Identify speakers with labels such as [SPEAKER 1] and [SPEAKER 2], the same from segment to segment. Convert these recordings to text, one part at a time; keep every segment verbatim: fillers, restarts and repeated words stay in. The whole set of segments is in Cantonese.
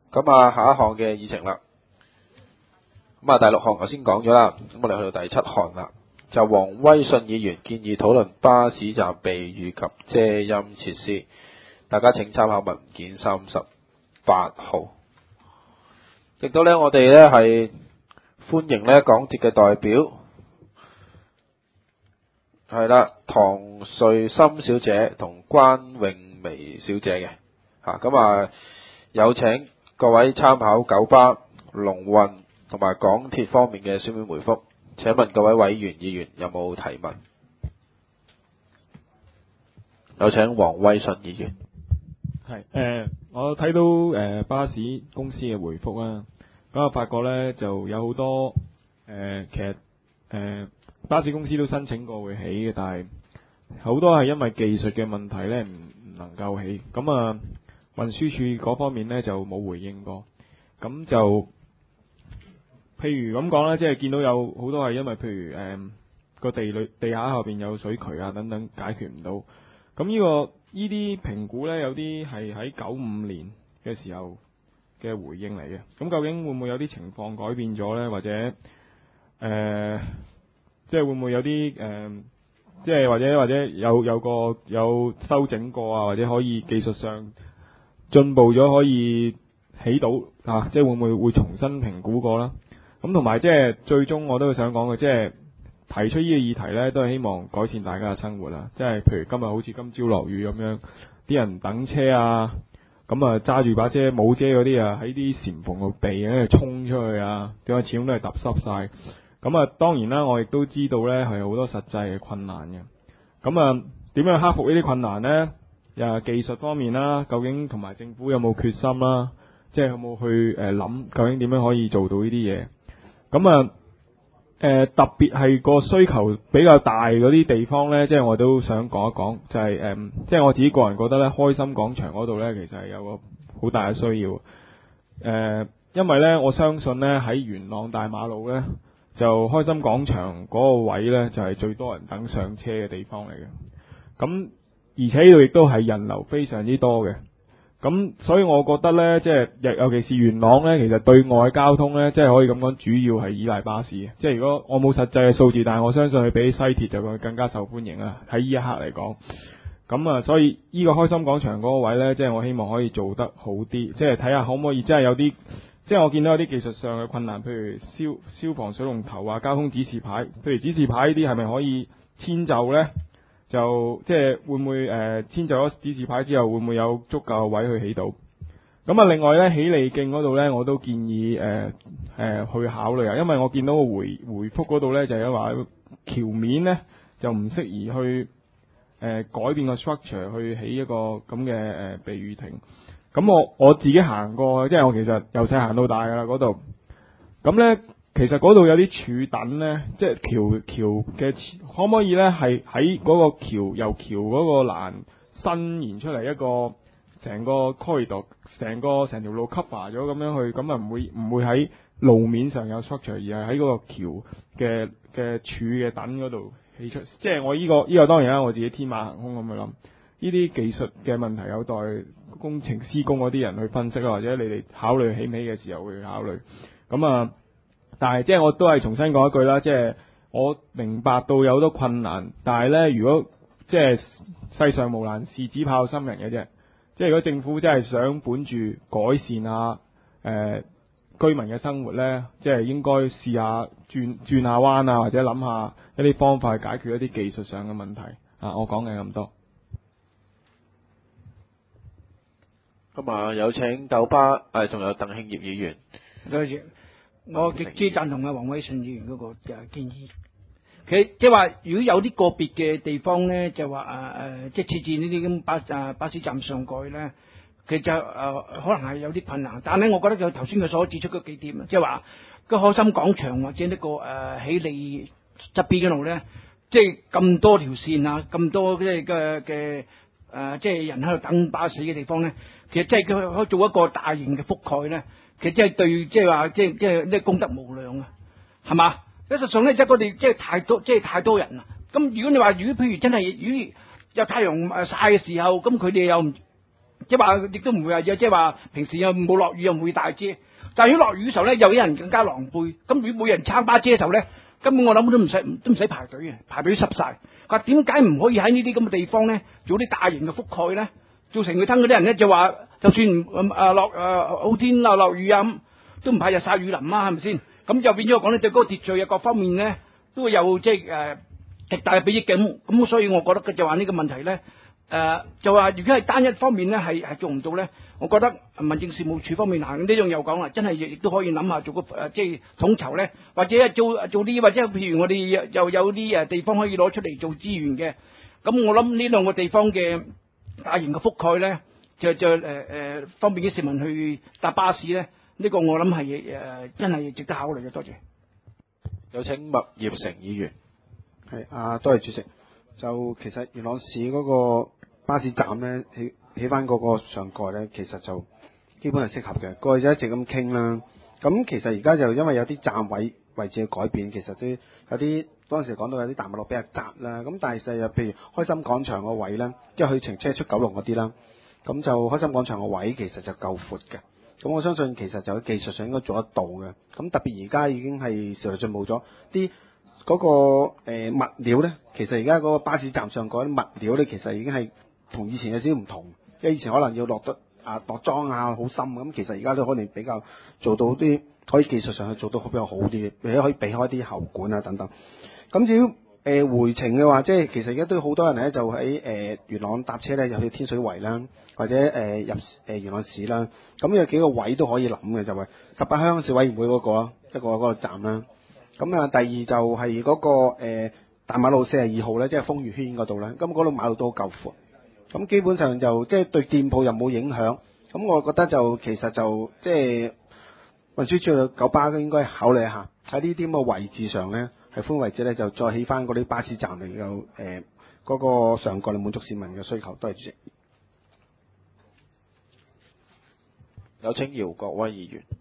[SPEAKER 1] 咁啊，下一項嘅議程啦。咁啊，第六項頭先講咗啦，咁我哋去到第七項啦，就黃威信議員建議討論巴士站避雨及遮陰設施。大家請參考文件三十八號。亦都咧，我哋咧係歡迎咧港鐵嘅代表，係啦，唐瑞森小姐同關詠薇小姐嘅嚇。咁啊，有請各位參考九巴、龍運同埋港鐵方面嘅書面回覆。請問各位委員議員有冇提問？有請黃威信議員。
[SPEAKER 2] 係誒、呃，我睇到誒、呃、巴士公司嘅回覆啦，咁我發覺咧就有好多誒、呃，其實誒、呃、巴士公司都申請過會起嘅，但係好多係因為技術嘅問題咧唔唔能夠起，咁啊運輸署嗰方面咧就冇回應過，咁就譬如咁講啦，即係見到有好多係因為譬如誒個、呃、地裏地下後邊有水渠啊等等解決唔到，咁呢、這個。呢啲評估呢，有啲係喺九五年嘅時候嘅回應嚟嘅。咁究竟會唔會有啲情況改變咗呢？或者誒、呃，即係會唔會有啲誒、呃，即係或者或者有有個有修整過啊？或者可以技術上進步咗，可以起到啊？即係會唔會會重新評估過啦？咁同埋即係最終我都想講嘅，即係。提出呢個議題呢，都係希望改善大家嘅生活啦。即係譬如今日好似今朝落雨咁樣，啲人等車啊，咁啊揸住把遮冇遮嗰啲啊，喺啲簷篷度避，喺度衝出去啊，點解始終都係揼濕晒。咁啊，當然啦，我亦都知道呢係好多實際嘅困難嘅。咁啊，點樣克服呢啲困難呢？誒，技術方面啦，究竟同埋政府有冇決心啦？即係有冇去誒諗究竟點樣可以做到呢啲嘢？咁啊。誒、呃，特別係個需求比較大嗰啲地方呢，即係我都想講一講，就係、是、誒、呃，即係我自己個人覺得呢，開心廣場嗰度呢，其實係有個好大嘅需要。誒、呃，因為呢，我相信呢，喺元朗大馬路呢，就開心廣場嗰個位呢，就係、是、最多人等上車嘅地方嚟嘅。咁而且呢度亦都係人流非常之多嘅。咁所以我覺得呢，即係尤其是元朗呢，其實對外交通呢，即係可以咁講，主要係依賴巴士嘅。即係如果我冇實際嘅數字，但係我相信佢比西鐵就會更加受歡迎啦。喺呢一刻嚟講，咁啊，所以呢個開心廣場嗰個位呢，即係我希望可以做得好啲，即係睇下可唔可以，真係有啲，即係我見到有啲技術上嘅困難，譬如消消防水龍頭啊、交通指示牌，譬如指示牌呢啲係咪可以遷就呢？就即係會唔會誒遷就咗指示牌之後，會唔會有足夠嘅位去起到？咁啊，另外咧，喜利徑嗰度咧，我都建議誒誒、呃呃、去考慮啊，因為我見到個回回覆嗰度咧，就係話橋面咧就唔適宜去誒、呃、改變個 structure 去起一個咁嘅誒避雨亭。咁我我自己行過，即係我其實由細行到大噶啦嗰度。咁咧。其實嗰度有啲柱躉呢，即係橋橋嘅，可唔可以呢？係喺嗰個橋由橋嗰個欄伸延出嚟一個成個 corridor， 成個成條路 cover 咗咁樣去，咁啊唔會唔會喺路面上有 structure，而係喺嗰個橋嘅嘅柱嘅躉嗰度起出。即係我呢、呢個呢、呢個當然啦，我自己天馬行空咁去諗，呢啲技術嘅問題有待工程施工嗰啲人去分析，或者你哋考慮起唔起嘅時候會考慮。咁啊。但係即係我都係重新講一句啦，即係我明白到有好多困難，但係呢，如果即係世上無難事，只怕有心人嘅啫。即係如果政府真係想本住改善下誒、呃、居民嘅生活呢，即係應該試下轉轉下彎啊，或者諗下一啲方法去解決一啲技術上嘅問題啊。我講嘅咁多。
[SPEAKER 1] 咁啊，有請九巴誒，仲有鄧慶業議員。
[SPEAKER 3] 多謝。我極之贊同阿黃威信議員嗰個誒建議。其實即係話，如果有啲個別嘅地方咧，就話誒誒，即係設置呢啲咁巴誒巴士站上蓋咧，其實誒、呃、可能係有啲困難。但係咧，我覺得就頭先佢所指出嗰幾點啊，即係話個開心廣場或者呢、這個誒喜利側邊嗰度咧，即係咁多條線啊，咁多即係嘅嘅誒，即係人喺度等巴士嘅地方咧，其實即係佢可以做一個大型嘅覆蓋咧。其實即係對，即係話，即係即係呢功德無量啊，係嘛？事實上咧，即係我哋即係太多，即係太多人啦。咁如果你話，如果譬如真係，如果有太陽誒曬嘅時候，咁佢哋又即即係話亦都唔會話即係話平時又冇落雨又唔會大遮。但係如果落雨嘅時候咧，又有人更加狼狽。咁如果每人撐把遮嘅時候咧，根本我諗都唔使都唔使排隊嘅，排隊濕晒。佢話點解唔可以喺呢啲咁嘅地方咧做啲大型嘅覆蓋咧？造成佢吞嗰啲人咧就話，就算唔啊落啊好天啊落雨啊咁，都唔怕日曬雨淋啊，係咪先？咁就變咗講咧，對嗰個秩序啊各方面咧都會有即係誒極大嘅裨益嘅。咁所以我覺得就話呢個問題咧。誒、呃、就話如果係單一方面咧係係做唔到咧，我覺得民政事務處方面行呢樣又講啦，真係亦都可以諗下做個誒、呃、即係統籌咧，或者做做啲或者譬如我哋又有啲誒地方可以攞出嚟做資源嘅，咁我諗呢兩個地方嘅大型嘅覆蓋咧，就就誒誒、呃、方便啲市民去搭巴士咧，呢、這個我諗係誒真係值得考慮嘅。多謝。
[SPEAKER 1] 有請麥業成議員。
[SPEAKER 4] 係啊，多謝主席。就其實元朗市嗰個巴士站咧，起起翻嗰個上蓋咧，其實就基本係適合嘅。過去就一直咁傾啦。咁其實而家就因為有啲站位位置嘅改變，其實都有啲當時講到有啲大馬路比較窄啦。咁但係就譬如開心廣場個位咧，即係去程車出九龍嗰啲啦，咁就開心廣場個位其實就夠闊嘅。咁我相信其實就喺技術上應該做得到嘅。咁特別而家已經係時代進步咗啲。嗰、那個、呃、物料咧，其實而家嗰個巴士站上嗰啲物料咧，其實已經係同以前有少少唔同。因為以前可能要落得啊落裝啊好深咁，其實而家都可能比較做到啲可以技術上去做到比較好啲嘅，或者可以避開啲喉管啊等等。咁至於誒、呃、回程嘅話，即係其實而家都好多人咧就喺誒、呃、元朗搭車咧，入去天水圍啦，或者誒、呃、入誒、呃、元朗市啦。咁有幾個位都可以諗嘅，就係十八鄉事委員會嗰、那個啦，一個嗰個站啦。咁啊，第二就係嗰、那個、呃、大馬路四十二號咧，即係風雨圈嗰度咧。咁嗰度馬路都好夠闊。咁基本上就即係、就是、對店鋪又冇影響。咁我覺得就其實就即係運輸署嘅九巴都應該考慮一下喺呢啲咁嘅位置上咧，係寬位置咧就再起翻嗰啲巴士站嚟夠誒嗰個上蓋嚟滿足市民嘅需求。多謝主席。
[SPEAKER 1] 有請姚國威議員。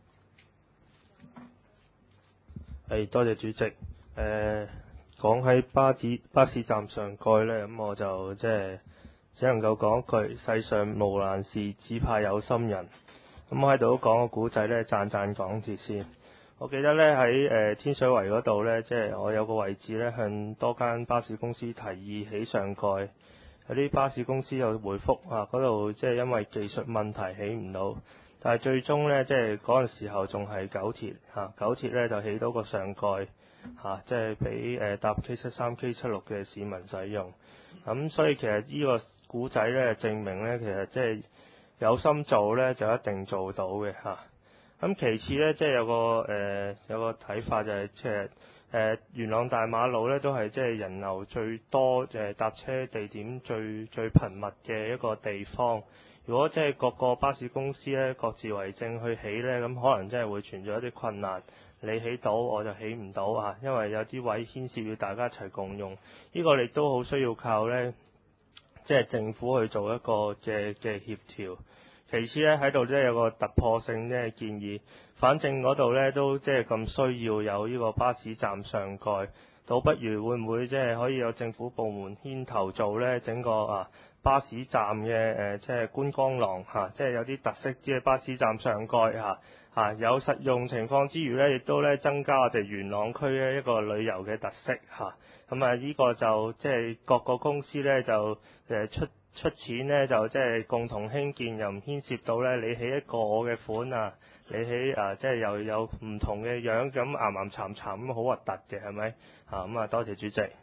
[SPEAKER 5] 係，多謝主席。誒、呃，講喺巴士巴士站上蓋呢，咁我就即係只能夠講句：世上無難事，只怕有心人。咁我喺度都講個古仔呢，讚讚港鐵先。我記得呢，喺誒、呃、天水圍嗰度呢，即係我有個位置呢，向多間巴士公司提議起上蓋，有啲巴士公司有回覆啊，嗰度即係因為技術問題起唔到。但係最終呢，即係嗰陣時候仲係九鐵嚇、啊，九鐵呢就起到個上蓋嚇，即係俾誒搭 K 七三、K 七六嘅市民使用。咁、啊、所以其實呢個古仔呢，證明呢，其實即係有心做呢，就一定做到嘅嚇。咁、啊、其次呢，即係有個誒、呃、有個睇法就係即係誒元朗大馬路呢，都係即係人流最多誒、呃、搭車地點最最頻密嘅一個地方。如果即係各個巴士公司咧各自為政去起呢，咁可能真係會存在一啲困難。你起到我就起唔到啊，因為有啲位牽涉要大家一齊共用。呢、這個亦都好需要靠呢，即係政府去做一個嘅嘅協調。其次呢，喺度即係有個突破性嘅建議，反正嗰度呢都即係咁需要有呢個巴士站上蓋，倒不如會唔會即係可以有政府部門牽頭做呢？整個啊巴士站嘅誒、呃，即係觀光廊嚇、啊，即係有啲特色，即係巴士站上蓋嚇嚇有實用情況之餘呢，亦都咧增加我哋元朗區咧一個旅遊嘅特色嚇。咁啊，呢、這個就即係各個公司呢，就誒、呃、出出錢呢，就即係共同興建，又唔牽涉到呢你起一個我嘅款啊，你起啊即係又有唔同嘅樣咁岩岩巉巉咁好核突嘅係咪嚇？咁啊，多謝主席。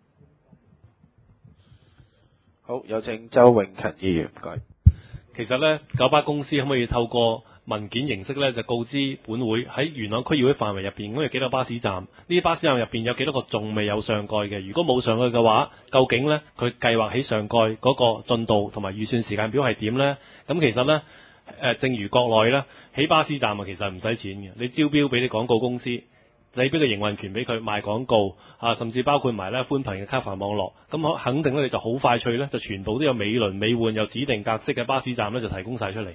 [SPEAKER 1] 好，有請周永勤議員，唔該。
[SPEAKER 6] 其實呢，九巴公司可唔可以透過文件形式呢，就告知本會喺元朗區議會範圍入邊，咁有幾多巴士站？呢啲巴士站入邊有幾多個仲未有上蓋嘅？如果冇上蓋嘅話，究竟呢，佢計劃起上蓋嗰個進度同埋預算時間表係點呢？咁其實呢，誒，正如國內呢，起巴士站啊，其實唔使錢嘅，你招標俾啲廣告公司。你俾個營運權俾佢賣廣告啊，甚至包括埋咧寬頻嘅卡牌網絡，咁肯定咧你就好快脆咧，就全部都有美輪美奐又指定格式嘅巴士站咧，就提供晒出嚟。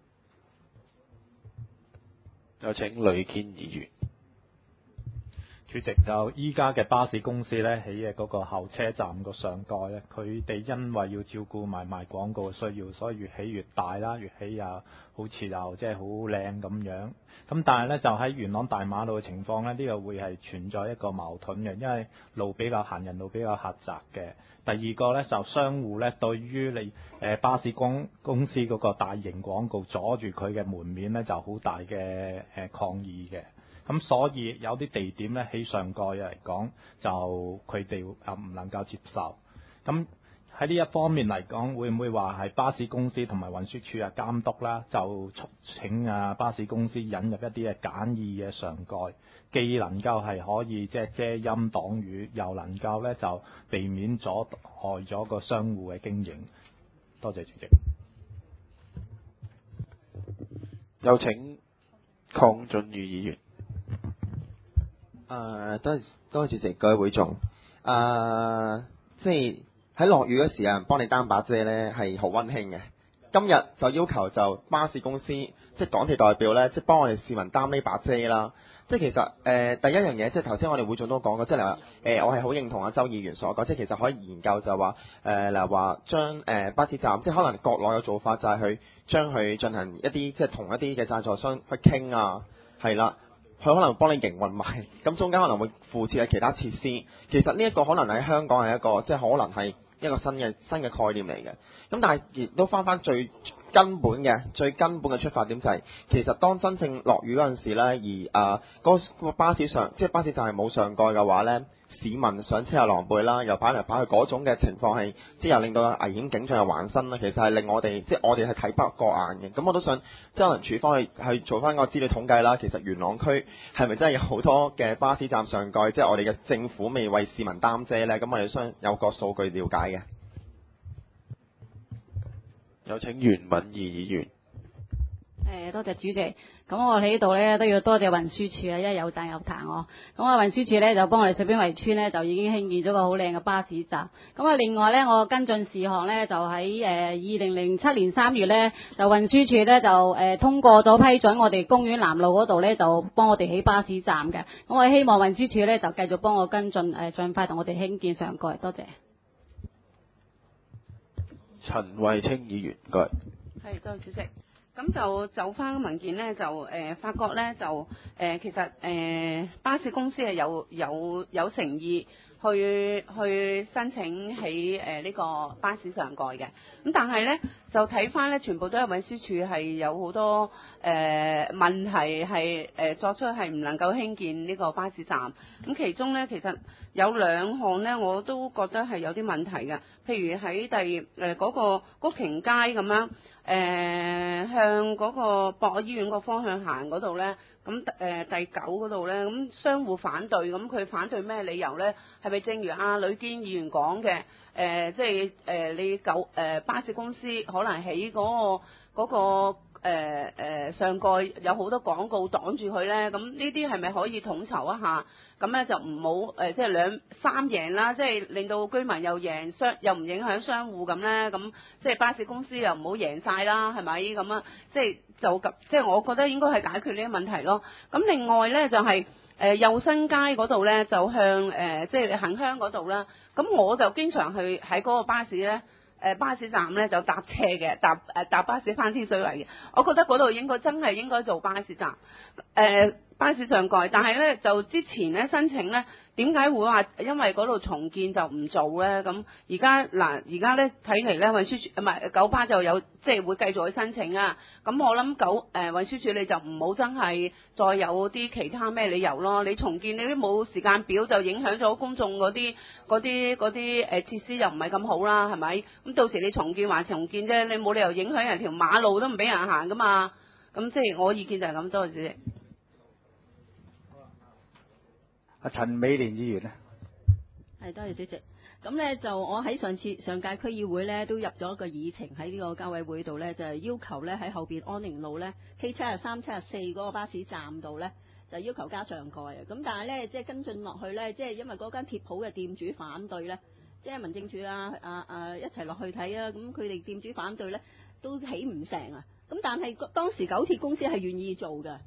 [SPEAKER 1] 有請呂堅議員。
[SPEAKER 7] 主席，就依家嘅巴士公司咧，起嘅嗰個候車站個上蓋咧，佢哋因為要照顧埋賣廣告嘅需要，所以越起越大啦，越起又好似又即係好靚咁樣。咁但係咧，就喺元朗大馬路嘅情況咧，呢、這個會係存在一個矛盾嘅，因為路比較行人路比較狹窄嘅。第二個咧就商戶咧，對於你誒、呃、巴士公公司嗰個大型廣告阻住佢嘅門面咧，就好大嘅誒、呃、抗議嘅。咁所以有啲地點咧喺上蓋嚟講，就佢哋啊唔能夠接受。咁喺呢一方面嚟講，會唔會話係巴士公司同埋運輸署啊監督啦，就促請啊巴士公司引入一啲嘅簡易嘅上蓋，既能夠係可以即係遮陰擋雨，又能夠咧就避免阻害咗個商戶嘅經營。多謝主席。
[SPEAKER 1] 有請鄺俊宇議員。
[SPEAKER 8] 誒、呃，多謝多謝主席，各位會眾。誒、呃，即係喺落雨嗰時啊，幫你擔把遮呢係好溫馨嘅。今日就要求就巴士公司，即係港鐵代表呢，即係幫我哋市民擔呢把遮啦。即係其實誒、呃、第一樣嘢，即係頭先我哋會眾都講過，即係嚟話誒，我係好認同阿周議員所講，即係其實可以研究就話誒嗱話將誒巴士站，即係可能國內嘅做法就係去將佢進行一啲即係同一啲嘅贊助商去傾啊，係啦。佢可能幫你營運埋，咁中間可能會附設嘅其他設施。其實呢一個可能喺香港係一個，即係可能係一個新嘅新嘅概念嚟嘅。咁但係亦都翻翻最根本嘅、最根本嘅出發點就係、是，其實當真正落雨嗰陣時咧，而啊嗰、呃那個巴士上，即係巴士站係冇上蓋嘅話咧，市民上車又狼狽啦，又擺嚟擺去嗰種嘅情況係，即係又令到危險景象又橫生啦。其實係令我哋，即係我哋係睇不過眼嘅。咁我都想，即係可能署方去去做翻個資料統計啦。其實元朗區係咪真係有好多嘅巴士站上蓋，即係我哋嘅政府未為市民擔遮咧？咁我哋想有個數據了解嘅。
[SPEAKER 1] 有請袁敏儀議員。
[SPEAKER 9] 誒，多謝主席。咁我喺呢度咧都要多謝運輸署啊，因為有讚有彈我。咁啊運輸署咧就幫我哋水邊圍村咧就已經興建咗個好靚嘅巴士站。咁啊另外咧我跟進事項咧就喺誒二零零七年三月咧就運輸署咧就誒、呃、通過咗批准我哋公園南路嗰度咧就幫我哋起巴士站嘅。咁我希望運輸署咧就繼續幫我跟進誒，盡快同我哋興建上蓋。多謝。
[SPEAKER 1] 陳慧清議員，唔該。
[SPEAKER 10] 係，多謝主席。咁就就翻文件呢，就誒、呃、發覺呢，就誒、呃、其實誒、呃、巴士公司係有有有誠意去去申請起誒呢個巴士上蓋嘅。咁但係呢，就睇翻呢，全部都係運輸署係有好多誒、呃、問題係誒、呃、作出係唔能夠興建呢個巴士站。咁其中呢，其實有兩項呢，我都覺得係有啲問題嘅。譬如喺第誒嗰、呃那個福田街咁樣。誒、呃、向嗰個博愛醫院個方向行嗰度呢，咁誒、呃、第九嗰度呢，咁商戶反對，咁佢反對咩理由呢？係咪正如阿呂堅議員講嘅？誒、呃，即係誒、呃、你九誒、呃、巴士公司可能喺嗰、那個嗰、那個誒、呃呃、上蓋有好多廣告擋住佢呢？咁呢啲係咪可以統籌一下？咁咧就唔好誒，即係兩三贏啦，即係令到居民又贏，商又唔影響商戶咁咧，咁即係巴士公司又唔好贏晒啦，係咪咁啊？即係就咁，即係我覺得應該係解決呢啲問題咯。咁另外咧就係誒右新街嗰度咧，就向誒即係恆香嗰度啦。咁我就經常去喺嗰個巴士咧。誒巴士站咧就搭車嘅，搭誒搭巴士翻天水圍嘅。我覺得嗰度應該真係應該做巴士站，誒、呃、巴士上蓋。但係咧就之前咧申請咧，點解會話因為嗰度重建就唔做咧？咁而家嗱，而家咧睇嚟咧運輸署唔係九巴就有即係、就是、會繼續去申請啊。咁我諗九誒、呃、運輸署你就唔好真係再有啲其他咩理由咯。你重建你都冇時間表，就影響咗公眾嗰啲嗰啲嗰啲誒設施又唔係咁好啦，係咪？咁到時你重建還重建啫，你冇理由影響人條馬路都唔俾人行噶嘛。咁即係我意見就係咁多，主席。
[SPEAKER 11] 阿陳美蓮議員咧，
[SPEAKER 9] 係多謝主席。咁咧就我喺上次上屆區議會咧都入咗一個議程喺呢個交委會度咧，就係、是、要求咧喺後邊安寧路咧 K 七十三、七十四嗰個巴士站度咧就要求加上蓋啊。咁但係咧即係跟進落去咧，即係因為嗰間鐵鋪嘅店主反對咧，即係民政處啊啊啊一齊落去睇啊，咁佢哋店主反對咧都起唔成啊。咁但係當時九鐵公司係願意做嘅。即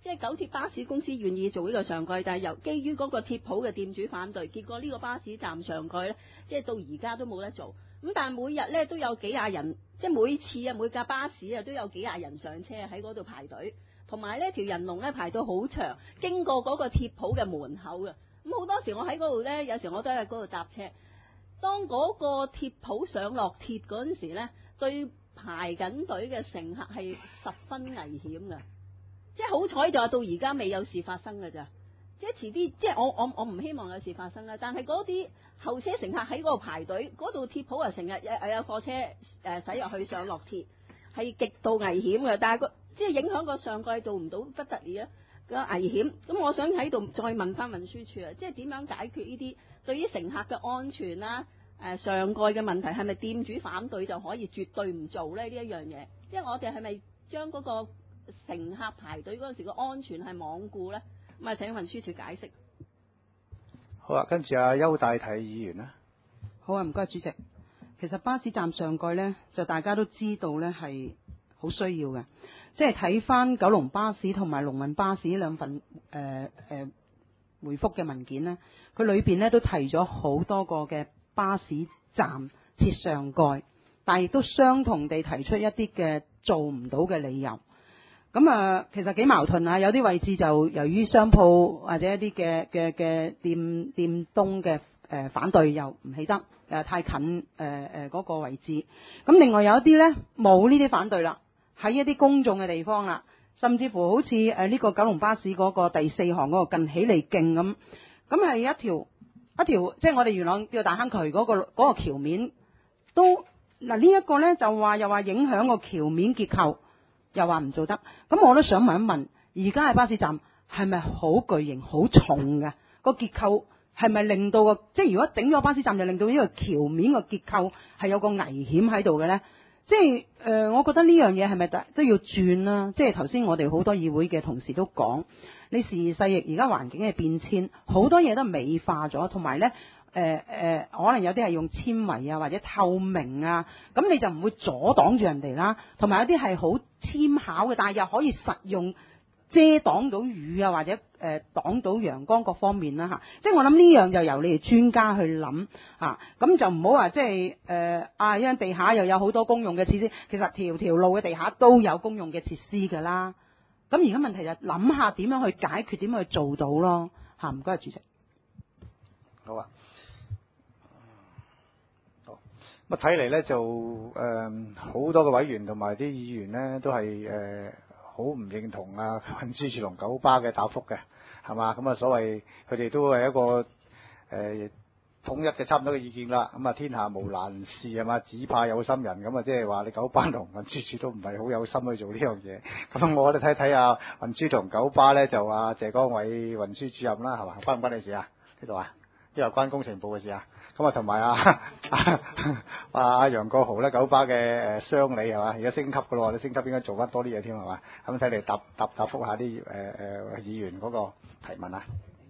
[SPEAKER 12] 即係九鐵巴士公司願意做呢個上蓋，但係由基於嗰個鐵鋪嘅店主反對，結果呢個巴士站上蓋咧，即係到而家都冇得做。咁但係每日咧都有幾廿人，即係每次啊每架巴士啊都有幾廿人上車喺嗰度排隊，同埋呢條人龍咧排到好長，經過嗰個鐵鋪嘅門口嘅。咁好多時我喺嗰度咧，有時我都喺嗰度搭車。當嗰個鐵鋪上落鐵嗰陣時咧，對排緊隊嘅乘客係十分危險嘅。即係好彩就話到而家未有事發生嘅咋，即係遲啲，即係我我我唔希望有事發生啦。但係嗰啲後車乘客喺嗰度排隊，嗰度鐵鋪啊成日有有貨車誒駛入去上落鐵，係極度危險嘅。但係個即係影響個上蓋做唔到不得了啊個危險。咁我想喺度再問翻運輸署啊，即係點樣解決呢啲對於乘客嘅安全啦？誒上蓋嘅問題係咪店主反對就可以絕對唔做咧？呢一樣嘢，因為我哋係咪將嗰個乘客排隊嗰陣時個安全係罔顧咧？咁啊，請運輸署解釋。
[SPEAKER 11] 好啊，跟住阿邱大體議員啦。
[SPEAKER 13] 好啊，唔該主席。其實巴士站上蓋呢，就大家都知道呢係好需要嘅，即係睇翻九龍巴士同埋龍運巴士呢兩份誒誒、呃呃、回覆嘅文件呢，佢裏邊呢都提咗好多個嘅巴士站設上蓋，但係亦都相同地提出一啲嘅做唔到嘅理由。咁啊，其實幾矛盾啊！有啲位置就由於商鋪或者一啲嘅嘅嘅店店東嘅誒反對，又唔起得誒太近誒誒嗰個位置。咁另外有一啲咧冇呢啲反對啦，喺一啲公眾嘅地方啦，甚至乎好似誒呢個九龍巴士嗰個第四行嗰個近喜利徑咁，咁係一條一條即係我哋元朗叫大坑渠嗰個嗰個橋面都嗱呢一個咧就話又話影響個橋面結構。又話唔做得，咁我都想問一問，而家嘅巴士站係咪好巨型、好重嘅個結構？係咪令到個即係如果整咗巴士站就令到呢個橋面個結構係有個危險喺度嘅咧？即係誒、呃，我覺得呢樣嘢係咪都要轉啦？即係頭先我哋好多議會嘅同事都講，你時移世易，而家環境嘅變遷，好多嘢都美化咗，同埋咧。誒誒、呃，可能有啲係用纖維啊，或者透明啊，咁你就唔會阻擋住人哋啦。同埋有啲係好纖巧嘅，但係又可以實用遮擋到雨啊，或者誒、呃、擋到陽光各方面啦嚇。即係我諗呢樣就由你哋專家去諗嚇，咁、啊、就唔好話即係誒啊，因為地下又有好多公用嘅設施，其實條條路嘅地下都有公用嘅設施㗎啦。咁而家問題就諗下點樣去解決，點樣去做到咯嚇。唔該，主席。
[SPEAKER 11] 好啊。咁啊睇嚟咧就誒好、呃、多嘅委員同埋啲議員咧都係誒好唔認同啊運輸署同九巴嘅答覆嘅，係嘛？咁啊所謂佢哋都係一個誒、呃、統一嘅差唔多嘅意見啦。咁啊天下無難事係嘛，只怕有心人。咁啊即係話你九巴同運輸署都唔係好有心去做呢樣嘢。咁我哋睇睇啊運輸同九巴咧就啊謝江偉運輸主任啦，係嘛？關唔關你事啊？呢度啊？呢個關工程部嘅事啊？咁啊，同埋啊啊阿楊國豪咧，九巴嘅誒商理係嘛，而家升級噶咯，你升級應該做翻多啲嘢添係嘛？咁睇嚟答答答覆下啲誒誒議員嗰個提問啊。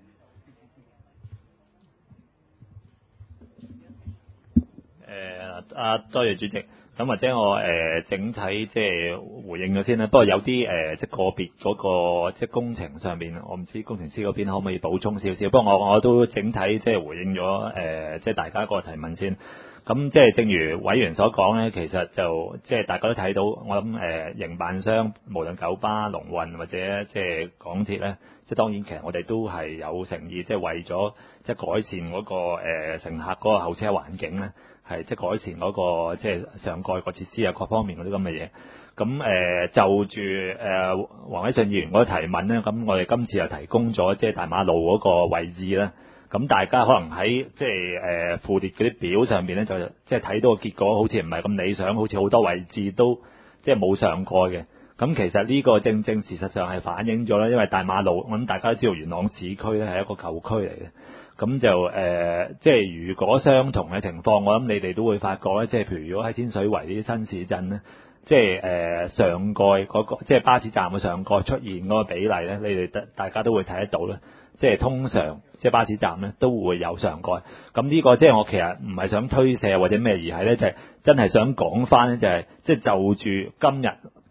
[SPEAKER 14] 誒啊，多謝主席。咁或者我誒、呃、整體即係回應咗先啦。不過有啲誒、呃、即係個別嗰、那個即係工程上面，我唔知工程師嗰邊可唔可以補充少少。不過我我都整體即係回應咗誒、呃、即係大家個提問先。咁即係正如委員所講咧，其實就即係大家都睇到，我諗誒營辦商無論九巴、龍運或者即係港鐵咧，即係當然其實我哋都係有誠意，即係為咗即係改善嗰、那個誒、呃、乘客嗰個候車環境咧。係即係改善嗰、那個即係上蓋個設施啊，各方面嗰啲咁嘅嘢。咁誒、呃、就住誒黃偉信議員嗰個提問咧，咁我哋今次又提供咗即係大馬路嗰個位置啦。咁大家可能喺即係誒附列嗰啲表上面咧，就即係睇到個結果好似唔係咁理想，好似好多位置都即係冇上蓋嘅。咁其實呢個正正事實上係反映咗啦，因為大馬路我諗大家都知道元朗市區咧係一個舊區嚟嘅。咁就誒、呃，即係如果相同嘅情況，我諗你哋都會發覺咧，即係譬如如果喺天水圍呢啲新市鎮咧，即係誒、呃、上蓋嗰、那個，即係巴士站嘅上蓋出現嗰個比例咧，你哋大家都會睇得到咧。即係通常即係巴士站咧都會有上蓋。咁呢個即係我其實唔係想推卸或者咩，而係咧就係、是、真係想講翻咧，就係即係就住今日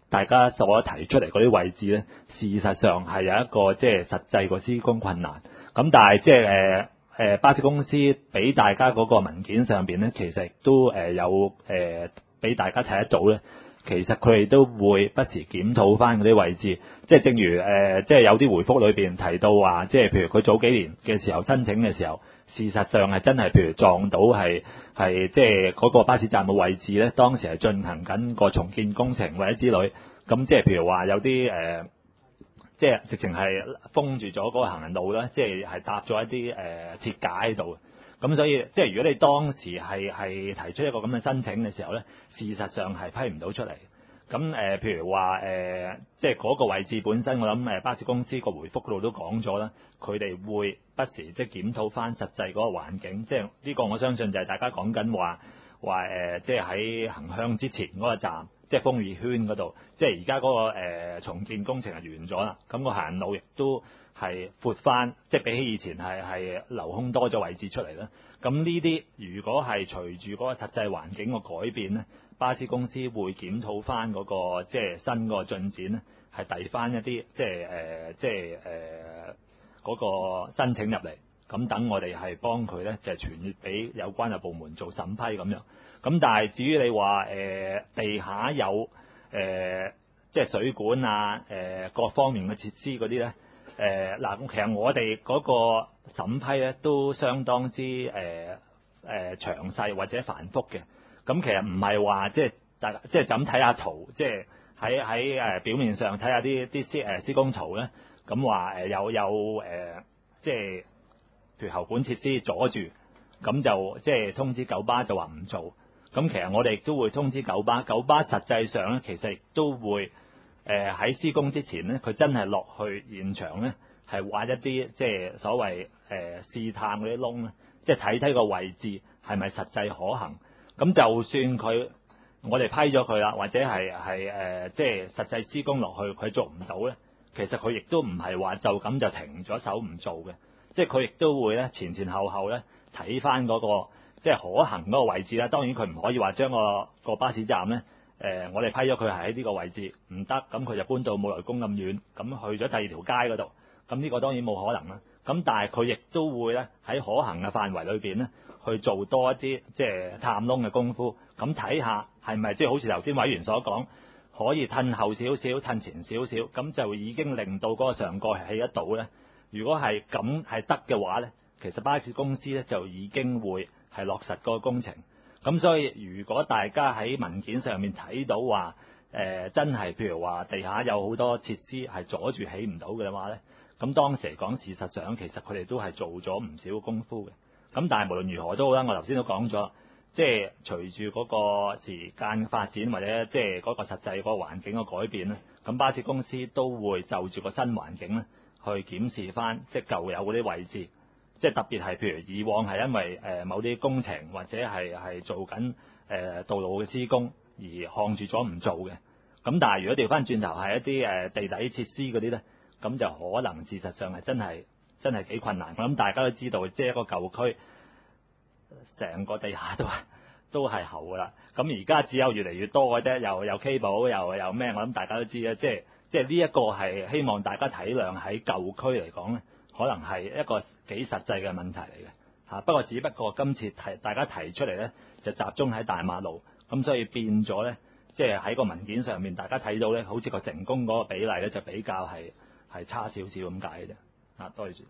[SPEAKER 14] 大家所提出嚟嗰啲位置咧，事實上係有一個即係實際個施工困難。咁但係即係誒誒巴士公司俾大家嗰個文件上邊咧，其實亦都誒有誒俾大家睇得到咧。其實佢哋都會不時檢討翻嗰啲位置，即係正如誒、呃，即係有啲回覆裏邊提到話，即係譬如佢早幾年嘅時候申請嘅時候，事實上係真係譬如撞到係係即係嗰個巴士站嘅位置咧，當時係進行緊個重建工程或者之類，咁即係譬如話有啲誒、呃，即係直情係封住咗嗰個行人路啦，即係係搭咗一啲誒、呃、鐵架喺度。咁所以即係如果你當時係係提出一個咁嘅申請嘅時候咧，事實上係批唔到出嚟。咁誒、呃，譬如話誒、呃，即係嗰個位置本身，我諗誒巴士公司個回覆度都講咗啦，佢哋會不時即係檢討翻實際嗰個環境。即係呢個我相信就係大家講緊話話誒，即係喺恆香之前嗰個站，即係風雨圈嗰度，即係而家嗰個、呃、重建工程係完咗啦。咁、個行人路亦都係闊翻，即係比起以前係係留空多咗位置出嚟啦。咁呢啲如果係隨住嗰個實際環境個改變咧，巴士公司會檢討翻嗰個即係新個進展咧，係遞翻一啲即係誒、呃、即係誒嗰個申請入嚟。咁等我哋係幫佢咧，就係傳閱俾有關嘅部門做審批咁樣。咁但係至於你話誒、呃、地下有誒、呃、即係水管啊、誒、呃、各方面嘅設施嗰啲咧。誒嗱，咁其實我哋嗰個審批咧都相當之誒誒、呃呃、詳細或者繁複嘅。咁其實唔係話即係大家即係就咁睇下圖，即係喺喺誒表面上睇下啲啲施誒施工圖咧，咁話誒有有誒、呃、即係譬如喉管設施阻住，咁就即係通知九巴就話唔做。咁其實我哋亦都會通知九巴，九巴實際上咧其實亦都會。誒喺、呃、施工之前咧，佢真係落去現場咧，係挖一啲即係所謂誒、呃、試探嗰啲窿咧，即係睇睇個位置係咪實際可行。咁就算佢我哋批咗佢啦，或者係係誒即係實際施工落去佢做唔到咧，其實佢亦都唔係話就咁就停咗手唔做嘅，即係佢亦都會咧前前後後咧睇翻嗰個即係可行嗰個位置啦。當然佢唔可以話將個個巴士站咧。誒、呃，我哋批咗佢係喺呢個位置唔得，咁佢就搬到冇來公咁遠，咁去咗第二條街嗰度，咁呢個當然冇可能啦。咁但係佢亦都會咧喺可行嘅範圍裏邊咧，去做多一啲即係探窿嘅功夫，咁睇下係咪即係好似頭先委員所講，可以褪後少少、褪前少少，咁就已經令到嗰個上蓋係起得到咧。如果係咁係得嘅話咧，其實巴士公司咧就已經會係落實嗰個工程。咁所以如果大家喺文件上面睇到話，誒、呃、真係譬如話地下有好多設施係阻住起唔到嘅話咧，咁當時嚟講事實上其實佢哋都係做咗唔少功夫嘅。咁但係無論如何都好啦，我頭先都講咗，即係隨住嗰個時間發展或者即係嗰個實際嗰個環境嘅改變咧，咁巴士公司都會就住個新環境咧去檢視翻即係舊有嗰啲位置。即係特別係，譬如以往係因為誒某啲工程或者係係做緊誒道路嘅施工而抗住咗唔做嘅。咁但係如果調翻轉頭係一啲誒地底設施嗰啲咧，咁就可能事實上係真係真係幾困難。我諗大家都知道，即係一個舊區，成個地下都都係厚㗎啦。咁而家只有越嚟越多嘅啫，又有 cable 又又咩？我諗大家都知啦，即係即係呢一個係希望大家體諒喺舊區嚟講咧。可能係一個幾實際嘅問題嚟嘅嚇，不過只不過今次提大家提出嚟咧，就集中喺大馬路，咁所以變咗咧，即係喺個文件上面大家睇到咧，好似個成功嗰個比例咧就比較係係差少少咁解嘅啫。啊，多謝。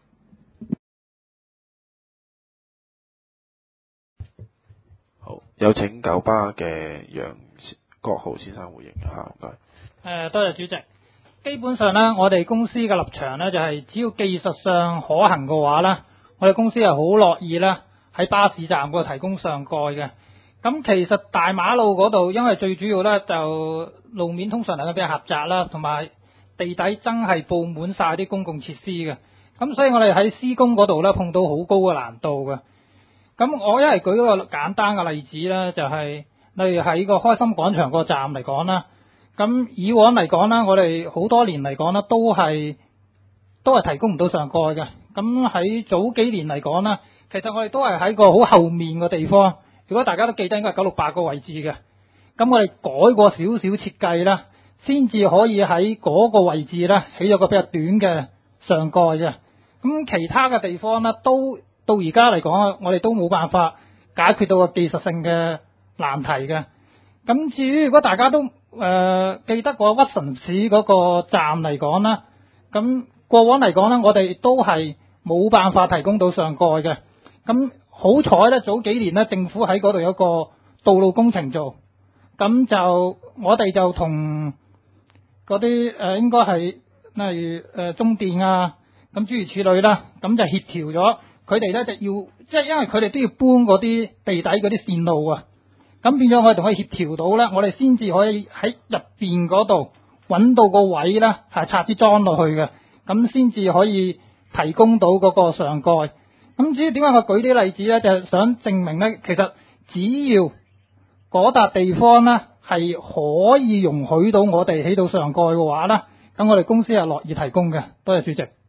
[SPEAKER 1] 好，有請九巴嘅楊國豪先生回應嚇，唔該。
[SPEAKER 15] 誒，多謝主席。基本上咧，我哋公司嘅立場咧就係，只要技術上可行嘅話咧，我哋公司係好樂意咧喺巴士站嗰度提供上蓋嘅。咁其實大馬路嗰度，因為最主要咧就路面通常嚟講比較狹窄啦，同埋地底真係佈滿晒啲公共設施嘅。咁所以我哋喺施工嗰度咧碰到好高嘅難度嘅。咁我一係舉一個簡單嘅例子咧，就係例如喺個開心廣場個站嚟講啦。咁以往嚟講啦，我哋好多年嚟講啦，都係都係提供唔到上蓋嘅。咁喺早幾年嚟講啦，其實我哋都係喺個好後面嘅地方。如果大家都記得，應該係九六八個位置嘅。咁我哋改過少少設計啦， 先至可以喺嗰個位置咧起咗個比較短嘅上蓋嘅。咁其他嘅地方咧，都到而家嚟講啊，我哋都冇辦法解決到個技術性嘅難題嘅。咁至於如果大家都誒、呃、記得個屈臣氏嗰個站嚟講啦，咁過往嚟講咧，我哋都係冇辦法提供到上蓋嘅。咁好彩咧，早幾年咧，政府喺嗰度有個道路工程做，咁就我哋就同嗰啲誒應該係例如誒、呃、中電啊，咁諸如此類啦，咁就協調咗佢哋咧就要，即係因為佢哋都要搬嗰啲地底嗰啲線路啊，咁變咗我哋同佢協調到咧，我哋先至可以喺入邊嗰度揾到個位咧係拆啲裝落去嘅，咁先至可以提供到嗰個上蓋。咁至於點解我舉啲例子咧，就係想證明咧，其實只要嗰笪地方咧係可以容許到我哋起到上蓋嘅話咧，咁我哋公司係樂意提供嘅。多謝主席。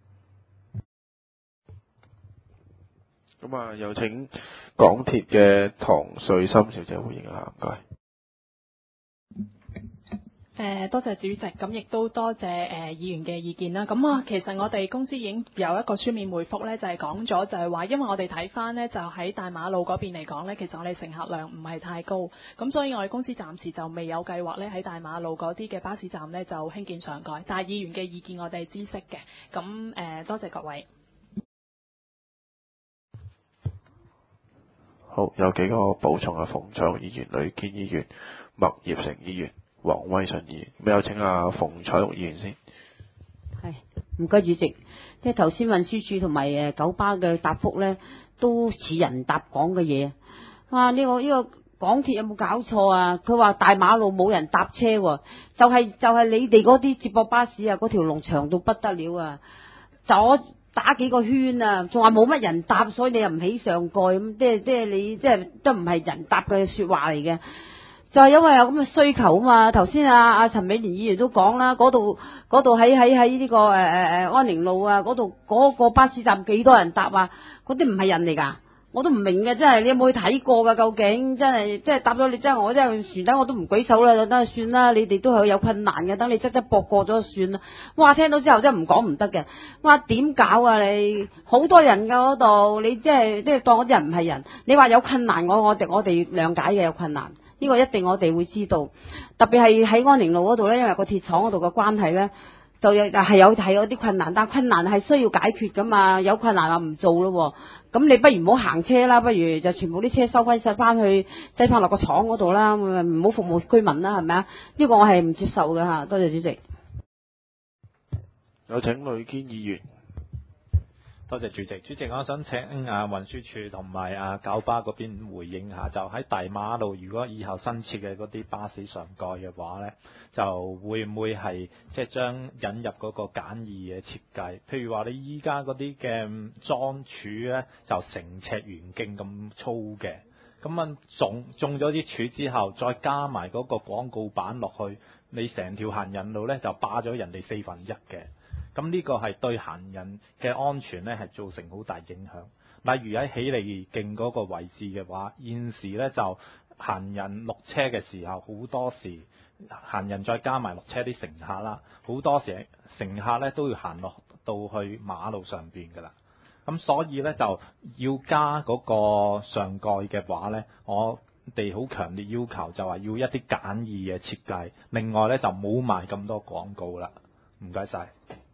[SPEAKER 1] 咁啊，有請港鐵嘅唐瑞心小姐回應下，唔該。
[SPEAKER 16] 誒多謝主席，咁亦都多謝誒、呃、議員嘅意見啦。咁啊，其實我哋公司已經有一個書面回覆咧，就係講咗，就係話，因為我哋睇翻呢，就喺大馬路嗰邊嚟講呢，其實我哋乘客量唔係太高，咁所以我哋公司暫時就未有計劃咧喺大馬路嗰啲嘅巴士站呢就興建上蓋。但係議員嘅意見我哋知悉嘅，咁誒、呃、多謝各位。
[SPEAKER 1] 好，有幾個補充啊，馮卓議員、呂堅議員、麥業成議員、黃威信議員，咁有請阿馮彩玉議員先。
[SPEAKER 17] 係，唔該主席。即係頭先運輸署同埋誒九巴嘅答覆咧，都似人答講嘅嘢。啊，呢、這個呢、這個港鐵有冇搞錯啊？佢話大馬路冇人搭車喎，就係、是、就係、是、你哋嗰啲接駁巴士啊，嗰條龍長到不得了啊！左打幾個圈啊，仲話冇乜人搭，所以你又唔起上蓋咁，即係即係你即係都唔係人搭嘅説話嚟嘅。就係因為有咁嘅需求啊嘛，頭先啊啊陳美蓮議員都講啦，嗰度嗰度喺喺喺呢個誒誒誒安寧路啊，嗰度嗰個巴士站幾多人搭啊？嗰啲唔係人嚟㗎，我都唔明嘅，真係你有冇去睇過㗎？究竟真係即係搭咗你真係我真係船底我都唔舉手啦，等算啦，你哋都係有困難嘅，等你側側駁過咗就算啦。哇！聽到之後真係唔講唔得嘅，哇！點搞啊你？好多人㗎嗰度，你即係即係當嗰啲人唔係人，你話有困難我我哋我哋諒解嘅有困難。呢個一定我哋會知道，特別係喺安寧路嗰度咧，因為個鐵廠嗰度嘅關係咧，就有係有係有啲困難，但困難係需要解決噶嘛，有困難話唔做咯，咁你不如唔好行車啦，不如就全部啲車收翻晒翻去，擠翻落個廠嗰度啦，唔好服務居民啦，係咪啊？呢個我係唔接受嘅嚇，多謝主席。
[SPEAKER 1] 有請呂堅議員。
[SPEAKER 7] 多謝主席，主席我想請啊運輸署同埋啊九巴嗰邊回應下，就喺大馬路如果以後新設嘅嗰啲巴士上蓋嘅話呢，就會唔會係即係將引入嗰個簡易嘅設計？譬如話你依家嗰啲嘅樁柱呢，就成尺圓徑咁粗嘅，咁啊種種咗啲柱之後，再加埋嗰個廣告板落去，你成條行人路呢，就霸咗人哋四分一嘅。咁呢個係對行人嘅安全呢係造成好大影響。例如喺喜利徑嗰個位置嘅話，現時呢就行人落車嘅時候，好多時行人再加埋落車啲乘客啦，好多時乘客呢都要行落到去馬路上邊㗎啦。咁所以呢，就要加嗰個上蓋嘅話呢，我哋好強烈要求就話要一啲簡易嘅設計。另外呢，就冇賣咁多廣告啦。唔該晒。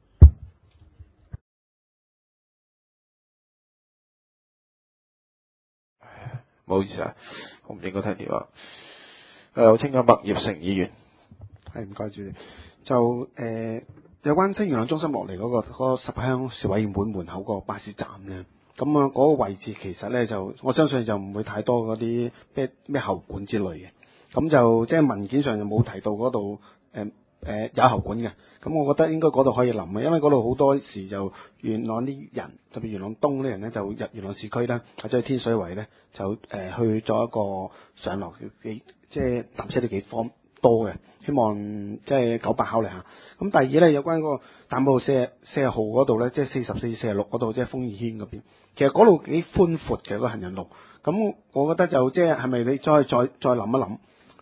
[SPEAKER 1] 唔好意思啊，我唔應該聽電話。誒，我請下麥業成議員。
[SPEAKER 4] 係唔該主席。就誒、呃、有關新元朗中心落嚟嗰個嗰、嗰個十鄉事委員會門口個巴士站咧，咁啊嗰個位置其實咧就我相信就唔會太多嗰啲咩咩喉管之類嘅。咁就即係文件上就冇提到嗰度誒誒有喉管嘅。咁我覺得應該嗰度可以臨嘅，因為嗰度好多時就元朗啲人，特別元朗東啲人咧，就入元朗市區啦，或者去天水圍咧，就誒、呃、去做一個上落幾即係搭車都幾方多嘅。希望即係九百考慮下。咁第二咧，有關嗰個大馬路四四十號嗰度咧，即係四十四、四十六嗰度，即係豐義軒嗰邊，其實嗰度幾寬闊嘅、嗰個行人路。咁我覺得就即係係咪你再再再諗一諗？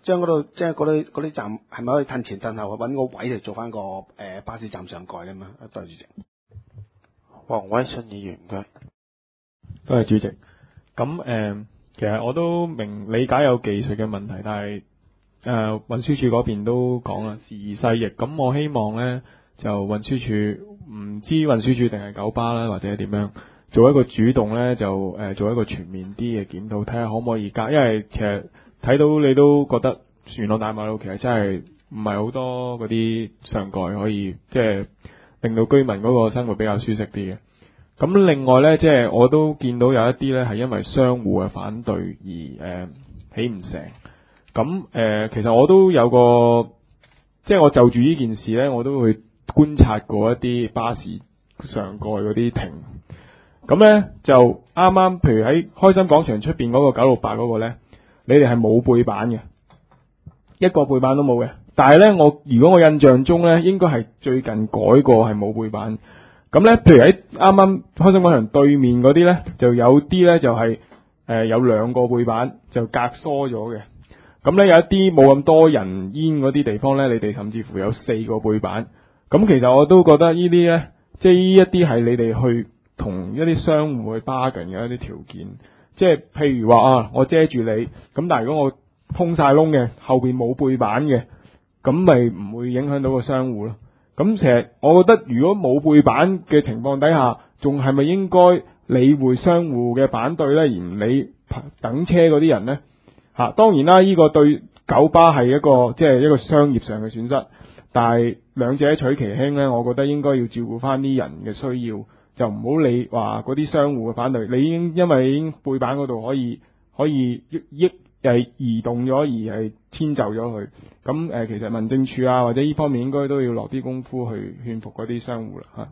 [SPEAKER 4] 將嗰度即係嗰啲嗰啲站係咪可以褪前褪後揾個位嚟做翻個誒、呃、巴士站上蓋咧嘛？多謝主席。
[SPEAKER 1] 黃偉信議員唔該。
[SPEAKER 2] 多謝主席。咁誒、呃，其實我都明理解有技術嘅問題，但係誒、呃、運輸署嗰邊都講啦，時移世易。咁我希望咧就運輸署唔知運輸署定係九巴啦，或者點樣做一個主動咧，就誒、呃、做一個全面啲嘅檢討，睇下可唔可以加，因為其實睇到你都覺得元朗大馬路其實真係唔係好多嗰啲上蓋可以即係令到居民嗰個生活比較舒適啲嘅。咁另外咧，即係我都見到有一啲咧係因為商戶嘅反對而誒、呃、起唔成。咁誒、呃，其實我都有個，即係我就住呢件事咧，我都會觀察過一啲巴士上蓋嗰啲停。咁咧就啱啱，譬如喺開心廣場出邊嗰個九六八嗰個咧，你哋係冇背板嘅，一個背板都冇嘅。但係咧，我如果我印象中咧，應該係最近改過係冇背板。咁咧，譬如喺啱啱開心廣場對面嗰啲咧，就有啲咧就係、是、誒、呃、有兩個背板就隔疏咗嘅。咁咧有一啲冇咁多人煙嗰啲地方咧，你哋甚至乎有四個背板。咁其實我都覺得呢啲咧，即係呢一啲係你哋去同一啲商戶去 bargain 嘅一啲條件。即係譬如話啊，我遮住你，咁但係如果我通晒窿嘅，後邊冇背板嘅，咁咪唔會影響到個商戶咯。咁其實我覺得，如果冇背板嘅情況底下，仲係咪應該理會商戶嘅反對咧，而唔理等車嗰啲人咧？嚇、啊，當然啦，呢、這個對九巴係一個即係、就是、一個商業上嘅損失，但係兩者取其輕咧，我覺得應該要照顧翻啲人嘅需要，就唔好理話嗰啲商戶嘅反對。你已經因為已經背板嗰度可以可以益益係移動咗，而係遷就咗佢。咁誒、呃，其實民政處啊，或者呢方面應該都要落啲功夫去勸服嗰啲商戶啦嚇。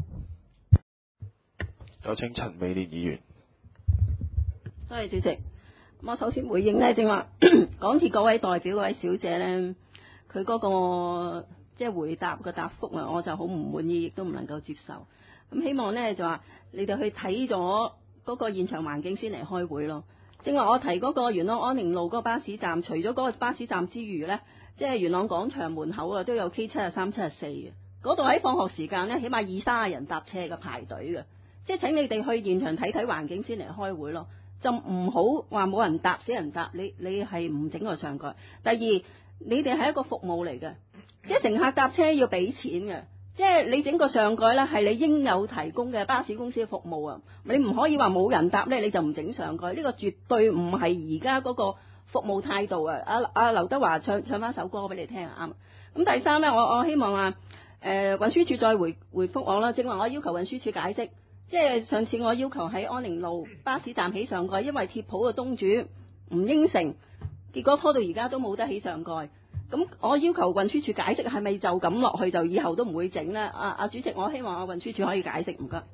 [SPEAKER 1] 有請陳美蓮議員。
[SPEAKER 12] 多謝主席。我首先回應呢，正話港鐵嗰位代表嗰位小姐呢，佢嗰、嗰個即係回答嘅答覆啊，我就好唔滿意，亦都唔能夠接受。咁希望呢，就話你哋去睇咗嗰個現場環境先嚟開會咯。正話我提嗰個元朗安寧路嗰個巴士站，除咗嗰個巴士站之餘呢，即係元朗廣場門口啊，都有 K 七啊三七啊四嘅。嗰度喺放學時間呢，起碼二三十人搭車嘅排隊嘅。即係請你哋去現場睇睇環境先嚟開會咯。就唔好話冇人搭死人搭，你你係唔整個上蓋。第二，你哋係一個服務嚟嘅，即係乘客搭車要俾錢嘅，即係你整個上蓋呢係你應有提供嘅巴士公司嘅服務啊！你唔可以話冇人搭呢，你就唔整上蓋，呢個絕對唔係而家嗰個服務態度啊！阿阿劉德華唱唱翻首歌俾你聽啊，啱。咁第三呢，我我希望啊，誒、呃、運輸署再回回覆我啦，正話我要求運輸署解釋。即係上次我要求喺安寧路巴士站起上蓋，因為鐵鋪嘅東主唔應承，結果拖到而家都冇得起上蓋。咁我要求運輸署解釋，係咪就咁落去就以後都唔會整呢？啊啊主席，我希望啊運輸署可以解釋，唔該。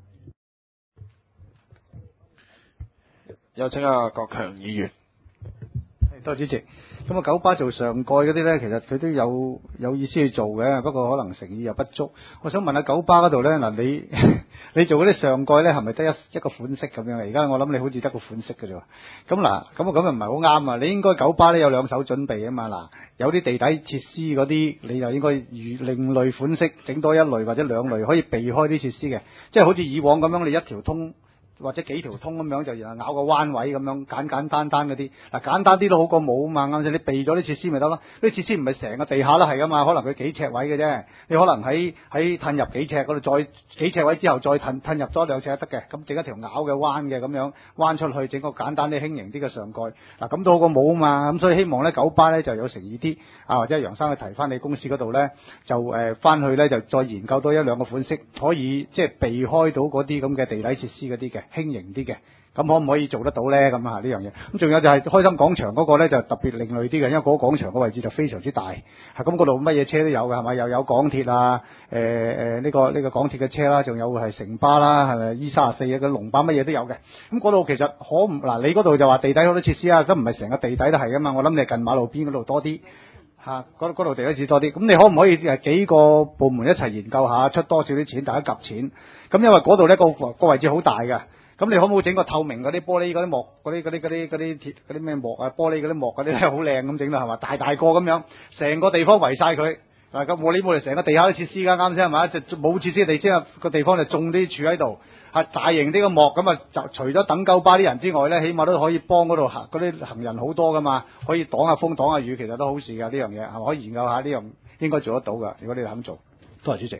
[SPEAKER 1] 有請阿國強議員。
[SPEAKER 11] 多謝主席。咁啊，九巴做上蓋嗰啲呢，其實佢都有有意思去做嘅，不過可能誠意又不足。我想問下九巴嗰度呢，嗱你你做嗰啲上蓋呢，係咪得一一個款式咁樣？而家我諗你好似得個款式嘅啫。咁嗱，咁啊咁又唔係好啱啊！你應該九巴呢有兩手準備啊嘛。嗱，有啲地底設施嗰啲，你就應該如另類款式整多一類或者兩類，可以避開啲設施嘅，即係好似以往咁樣，你一條通或者幾條通咁樣，就然後咬個彎位咁樣，簡簡單單嗰啲，嗱簡單啲都好過冇啊嘛，啱先？你避咗啲設施咪得咯？啲設施唔係成個地下都係噶嘛，可能佢幾尺位嘅啫，你可能喺喺褪入幾尺嗰度，再幾尺位之後再褪褪入多兩尺得嘅，咁整一條拗嘅彎嘅咁樣彎出去，整個簡單啲輕盈啲嘅上蓋，嗱咁都好過冇啊嘛，咁所以希望咧九巴咧就有誠意啲啊，或者楊生去提翻你公司嗰度咧，就誒翻、呃、去咧就再研究多一兩個款式，可以即係避開到嗰啲咁嘅地底設施嗰啲嘅。輕盈啲嘅，咁可唔可以做得到咧？咁啊呢樣嘢，咁仲有就係開心廣場嗰個咧就特別另類啲嘅，因為嗰個廣場個位置就非常之大，係咁嗰度乜嘢車都有嘅，係咪？又有港鐵啊，誒誒呢個呢、呢個港鐵嘅車啦，仲有係城巴啦，係咪 E 三十四啊，個龍巴乜嘢都有嘅。咁嗰度其實可唔嗱？你嗰度就話地底好多設施啊，咁唔係成個地底都係噶嘛？我諗你係近馬路邊嗰度多啲。嚇，嗰嗰度地底設多啲，咁你可唔可以誒幾個部門一齊研究下，出多少啲錢，大家夾錢？咁因為嗰度咧個個位置好大嘅， 咁你可唔可以整個透明嗰啲玻璃嗰啲幕嗰啲嗰啲嗰啲嗰啲鐵嗰啲咩幕啊玻璃嗰啲幕嗰啲咧好靚咁整到係嘛？大大個咁樣，成個地方圍晒佢。嗱咁我呢冇嚟成個地下都設施㗎，啱先係嘛？就冇設施嘅地先個地方就種啲柱喺度，係大型啲嘅幕咁啊！就除咗等九巴啲人之外咧，起碼都可以幫嗰度行嗰啲行人好多㗎嘛，可以擋下風擋下雨，其實都好事㗎呢樣嘢，係咪可以研究下呢樣應該做得到㗎？如果你哋肯做，多謝主席。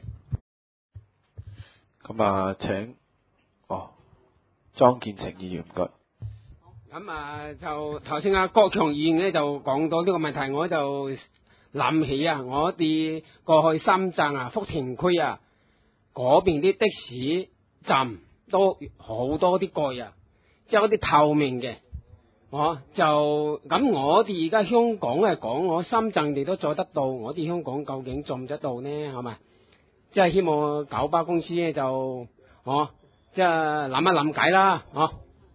[SPEAKER 1] 咁啊，請哦，莊建成議員唔該。
[SPEAKER 18] 咁啊，就頭先阿郭強議員咧就講到呢個問題，我就諗起啊，我哋過去深圳啊、福田區啊嗰邊啲的士站都好多啲蓋啊，即係嗰啲透明嘅。我就咁，我哋而家香港嚟講，我深圳哋都做得到，我哋香港究竟做唔得到呢？係咪？即係希望九巴公司咧就，我即係諗一諗計啦，哦。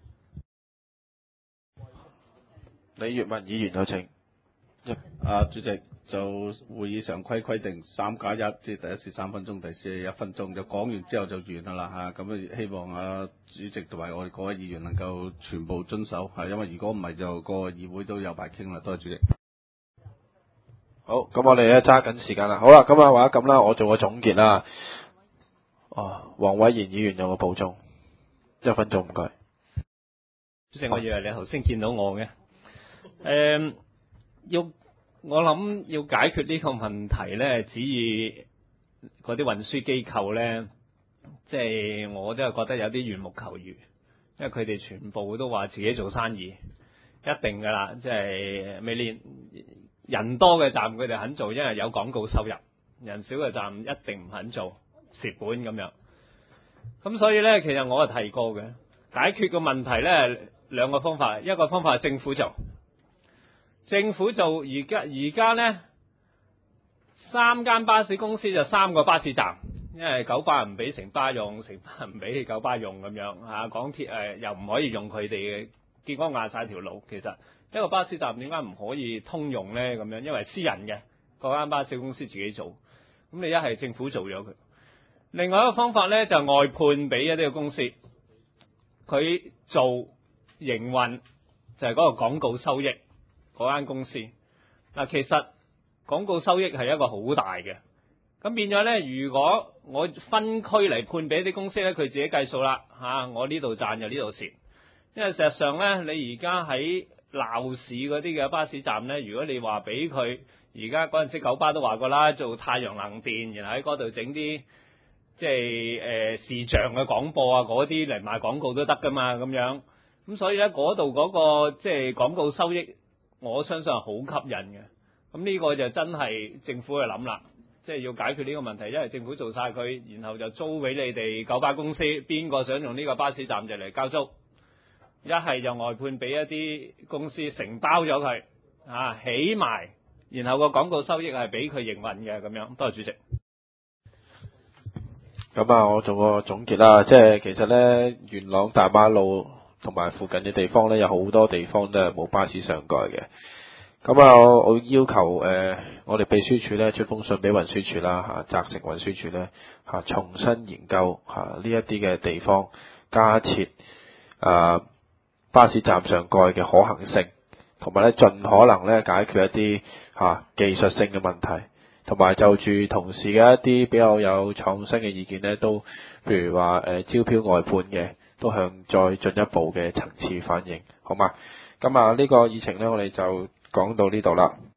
[SPEAKER 1] 李月文議員有請。
[SPEAKER 19] 啊，主席就會議常規規定三加一，即係第一次三分鐘，第二次一分鐘，就講完之後就完㗎啦嚇。咁啊，希望啊主席同埋我哋各位議員能夠全部遵守嚇，因為如果唔係就個議會都有排傾啦。多謝主席。
[SPEAKER 1] 好，咁我哋咧揸緊時間啦。好啦，咁啊或者咁啦，我做個總結啦。哦，黃偉賢議員有個補充，一分鐘唔該。
[SPEAKER 6] 主席，我以為你頭先見到我嘅。誒、嗯，要我諗要解決呢個問題咧，旨意嗰啲運輸機構咧，即係我真係覺得有啲緣木求魚，因為佢哋全部都話自己做生意，一定噶啦，即係未連人多嘅站佢哋肯做，因為有廣告收入；人少嘅站一定唔肯做，蝕本咁樣。咁所以咧，其實我係提過嘅，解決個問題咧兩個方法，一個方法係政府做。政府做而家而家咧，三間巴士公司就三個巴士站，因為九巴唔俾城巴用，城巴唔俾九巴用咁樣嚇，港鐵誒又唔可以用佢哋嘅，結果壓晒條路。其實一個巴士站點解唔可以通用咧？咁樣因為私人嘅嗰間巴士公司自己做，咁你一係政府做咗佢。另外一個方法咧就外判俾一啲嘅公司，佢做營運就係嗰個廣告收益。嗰間公司嗱，其實廣告收益係一個好大嘅，咁變咗咧，如果我分區嚟判俾啲公司咧，佢自己計數啦嚇，我呢度賺就呢度蝕，因為事實上咧，你而家喺鬧市嗰啲嘅巴士站咧，如果你話俾佢，而家嗰陣時九巴都話過啦，做太陽能電，然後喺嗰度整啲即係誒、呃、視像嘅廣播啊，嗰啲嚟賣廣告都得噶嘛，咁樣，咁所以咧嗰度嗰個即係廣告收益。我相信係好吸引嘅，咁呢個就真係政府去諗啦，即係要解決呢個問題，因為政府做晒佢，然後就租俾你哋九巴公司，邊個想用呢個巴士站就嚟交租，一係就外判俾一啲公司承包咗佢，啊起埋，然後個廣告收益係俾佢營運嘅咁樣。多謝主席。
[SPEAKER 1] 咁啊，我做個總結啦，即係其實咧，元朗大馬路同埋附近嘅地方咧，有好多地方都係冇巴士上蓋嘅。咁啊，我要求誒、呃，我哋秘書處咧出封信俾運輸處啦嚇，責成運輸處咧嚇重新研究嚇呢一啲嘅地方加設啊、呃、巴士站上蓋嘅可行性，同埋咧盡可能咧解決一啲嚇、啊、技術性嘅問題，同埋就住同事嘅一啲比較有創新嘅意見咧，都譬如話誒、呃、招標外判嘅。都向再進一步嘅層次反映，好嘛？咁啊，呢個議程呢，我哋就講到呢度啦。